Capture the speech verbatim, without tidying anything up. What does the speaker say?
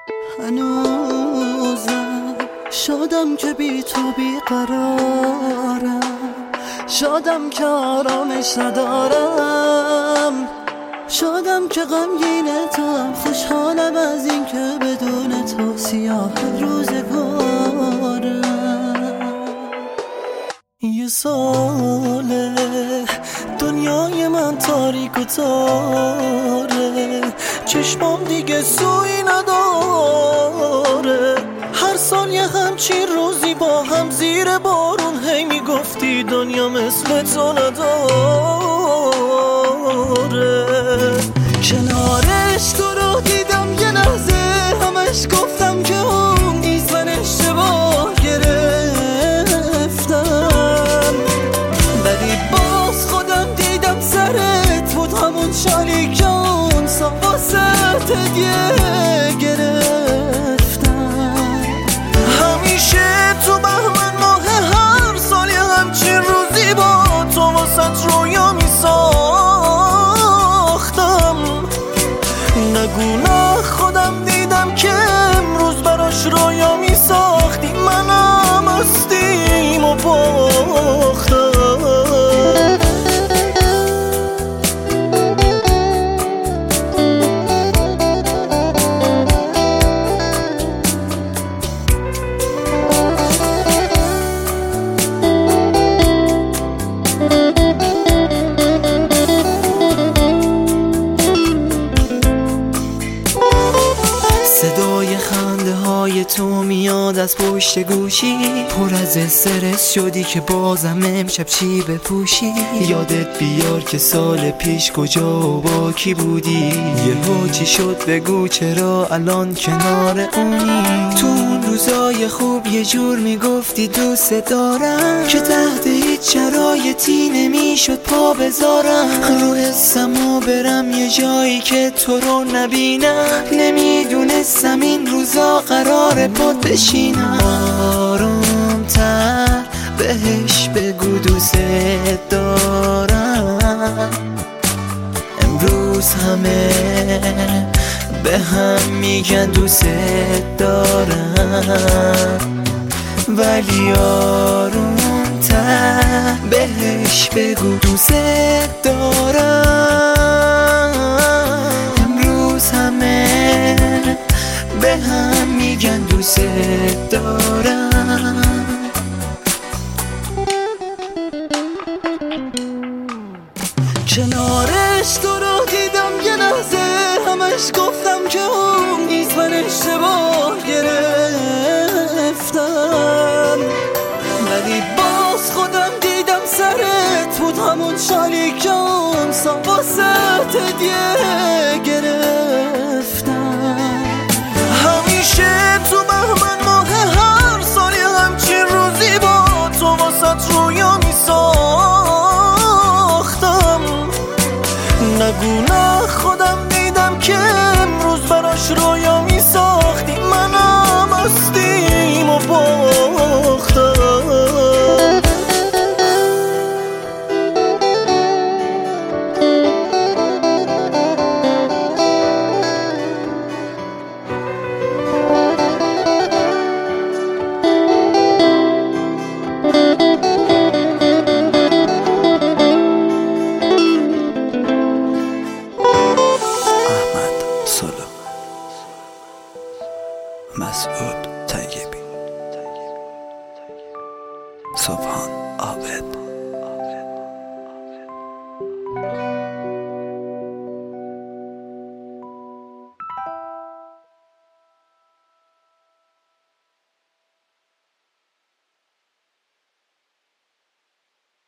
هنوزم شادم که بی تو بیقرارم، شادم که آرامش ندارم، شادم که غمگینتم، خوشحالم از این که بدون تو سیاه روزگارم. یه ساله دنیای من تاریک و تاره، چشمام دیگه سوی نداره. هر سال یه همچین روزی با هم زیر بارون هی میگفتی دنیا مثل تو نداره. کنارش تو رو دیدم یه لحظه، همش گفتم که اون نیست، من اشتباه گرفتم. ولی باز خودم دیدم سرت بود همون شالیکان، سواست هدیه گرفتم. همیشه تو بهمن ماه هر سال یه همچین روزی با تو واسه رویا میساختم. نگو نه خودم دیدم که امروز براش رویا میساختی، منم هستیم و باختم. صدای خنده های تو میاد از پشت گوشی، پر از استرس شدی که بازم امشب چی بپوشی. یادت بیار که سال پیش کجا و با کی بودی، یهو چی شد بگو چرا الان کنار اونی. تو اون روزای خوب یه جور میگفتی دوست دارم، که تحت هیچ شرایطی نمیشد پا بذارم. رو حسم و برم یه جایی که تو رو نبینم، نمیدونستم این روزا قراره پات بشینم. آرومتر بهش بگو دوست دارم، امروز همه به هم میگن دوست دارم. ولی آرومتر بهش بگو دوست دارم، امروز همه به هم میگن دوست دارم. کنارش تو رو دیدم یه لحظه، همش گفتم که اون نیست، من اشتباه گرفتم. ولی باز خودم دیدم سرت بود همون شالیکان، سواست هدیه گرفتم. همیشه تو بهمن ماه هر سال یه همچین روزی با تو واسه رویا میساختم. نگو نه خودم دیدم که امروز براش رویا میساختی، منم هستیم و باختم. مسعود طیبی، سبحان عابد.